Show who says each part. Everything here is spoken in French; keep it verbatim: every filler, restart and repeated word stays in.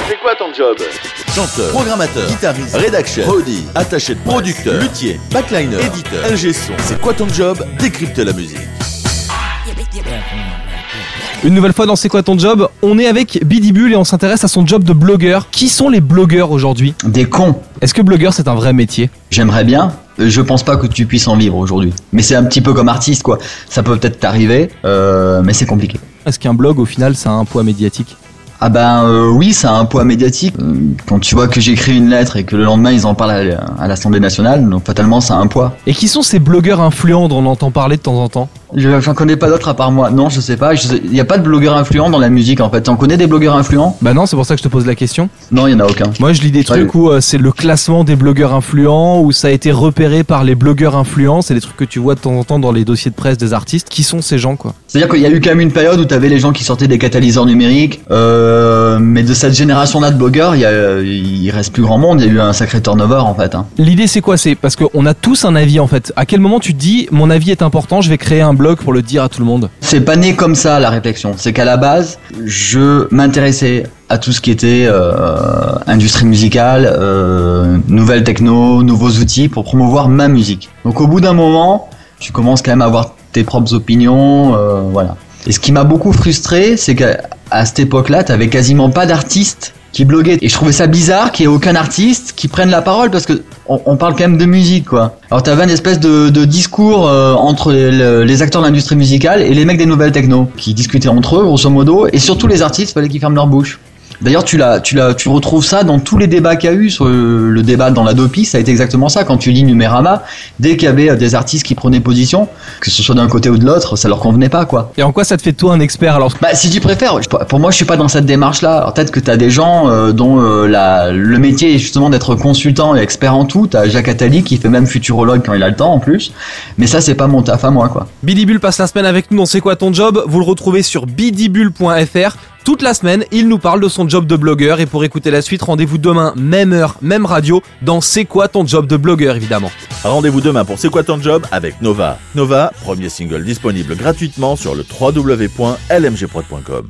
Speaker 1: C'est quoi ton job? Chanteur, programmateur, guitariste, rédaction, prodi, attaché de producteur, luthier, backliner, éditeur, ingé son. C'est quoi ton job? Décrypte la musique.
Speaker 2: Une nouvelle fois dans C'est quoi ton job? On est avec Bidibul et on s'intéresse à son job de blogueur. Qui sont les blogueurs aujourd'hui?
Speaker 3: Des cons.
Speaker 2: Est-ce que blogueur c'est un vrai métier?
Speaker 3: J'aimerais bien. Je pense pas que tu puisses en vivre aujourd'hui. Mais c'est un petit peu comme artiste quoi. Ça peut peut-être t'arriver, euh, mais c'est compliqué.
Speaker 2: Est-ce qu'un blog au final ça a un poids médiatique?
Speaker 3: Ah ben euh, oui, ça a un poids médiatique. Euh, quand tu vois que j'écris une lettre et que le lendemain ils en parlent à, à l'Assemblée nationale, donc fatalement ça a un poids.
Speaker 2: Et qui sont ces blogueurs influents dont on entend parler de temps en temps?
Speaker 3: Je, j'en connais pas d'autres à part moi. Non, je sais pas. Il y a pas de blogueurs influents dans la musique en fait. T'en connais des blogueurs influents?
Speaker 2: Bah non, c'est pour ça que je te pose la question.
Speaker 3: Non, il y en a aucun.
Speaker 2: Moi je lis des trucs ouais. où euh, c'est le classement des blogueurs influents, où ça a été repéré par les blogueurs influents. C'est des trucs que tu vois de temps en temps dans les dossiers de presse des artistes. Qui sont ces gens quoi?
Speaker 3: C'est-à-dire qu'il y a eu quand même une période où t'avais les gens qui sortaient des catalyseurs numériques, euh, mais de cette génération-là de blogueurs, il y a, il reste plus grand monde. Il y a eu un sacré turnover en fait. Hein.
Speaker 2: L'idée c'est quoi? C'est parce qu'on a tous un avis en fait. À quel moment tu te dis mon avis est important, je vais créer un blog pour le dire à tout le monde?
Speaker 3: C'est pas né comme ça la réflexion. C'est qu'à la base, je m'intéressais à tout ce qui était euh, industrie musicale, euh, nouvelles techno, nouveaux outils pour promouvoir ma musique. Donc au bout d'un moment, tu commences quand même à avoir tes propres opinions, euh, voilà. Et ce qui m'a beaucoup frustré, c'est qu'à à cette époque-là, t'avais quasiment pas d'artistes qui bloguaient. Et je trouvais ça bizarre qu'il y ait aucun artiste qui prenne la parole parce que on, on parle quand même de musique, quoi. Alors t'avais une espèce de, de discours euh, entre les, les acteurs de l'industrie musicale et les mecs des nouvelles techno qui discutaient entre eux, grosso modo, et surtout les artistes, fallait qu'ils ferment leur bouche. D'ailleurs, tu l'as, tu l'as, tu retrouves ça dans tous les débats qu'il y a eu sur le, le débat dans l'Adopi, ça a été exactement ça. Quand tu lis Numérama, dès qu'il y avait des artistes qui prenaient position, que ce soit d'un côté ou de l'autre, ça leur convenait pas, quoi.
Speaker 2: Et en quoi ça te fait de toi un expert alors?
Speaker 3: Bah, si tu préfères, pour moi, je suis pas dans cette démarche-là. Alors, peut-être que t'as des gens euh, dont euh, la, le métier est justement d'être consultant et expert en tout. T'as Jacques Attali qui fait même futurologue quand il a le temps en plus. Mais ça, c'est pas mon taf à moi, quoi.
Speaker 2: Bidibul passe la semaine avec nous dans C'est quoi ton job? Vous le retrouvez sur bidibul point f r. Toute la semaine, il nous parle de son job de blogueur et pour écouter la suite, rendez-vous demain, même heure, même radio, dans C'est quoi ton job de blogueur évidemment.
Speaker 1: Rendez-vous demain pour C'est quoi ton job avec Nova. Nova, premier single disponible gratuitement sur le w w w point l m g prod point com.